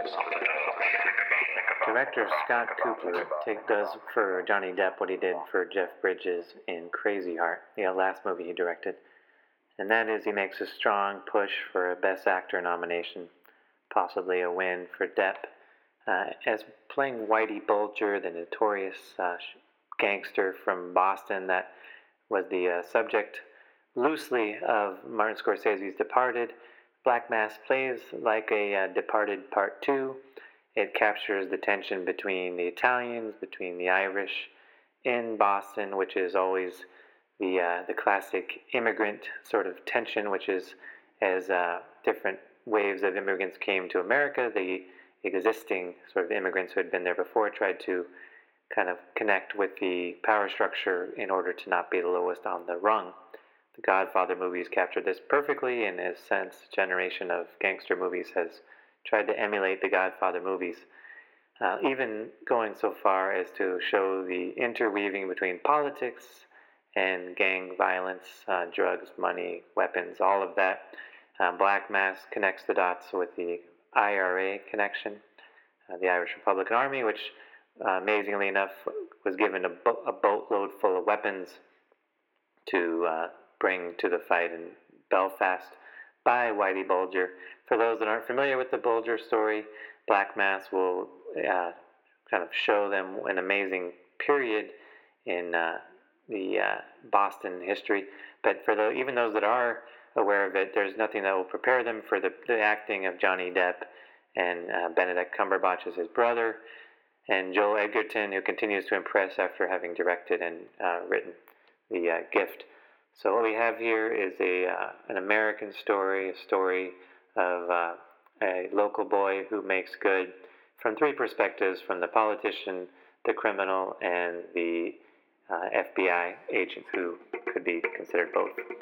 Director Scott Cooper does for Johnny Depp what he did for Jeff Bridges in Crazy Heart, the last movie he directed. And that is, he makes a strong push for a Best Actor nomination, possibly a win for Depp, as playing Whitey Bulger, the notorious gangster from Boston that was the subject loosely of Martin Scorsese's Departed. Black Mass plays like a Departed Part 2. It captures the tension between the Italians, between the Irish in Boston, which is always the classic immigrant sort of tension, which is as different waves of immigrants came to America, the existing sort of immigrants who had been there before tried to kind of connect with the power structure in order to not be the lowest on the rung. The Godfather movies captured this perfectly, and in a sense, a generation of gangster movies has tried to emulate the Godfather movies, even going so far as to show the interweaving between politics and gang violence, drugs, money, weapons, all of that. Black Mass connects the dots with the IRA connection, the Irish Republican Army, which amazingly enough was given a boatload full of weapons to bring to the fight in Belfast by Whitey Bulger. For those that aren't familiar with the Bulger story, Black Mass will kind of show them an amazing period in the Boston history. But for even those that are aware of it, there's nothing that will prepare them for the acting of Johnny Depp and Benedict Cumberbatch as his brother, and Joel Edgerton, who continues to impress after having directed and written The Gift. So what we have here is an American story, a story of a local boy who makes good from three perspectives: from the politician, the criminal, and the FBI agent, who could be considered both.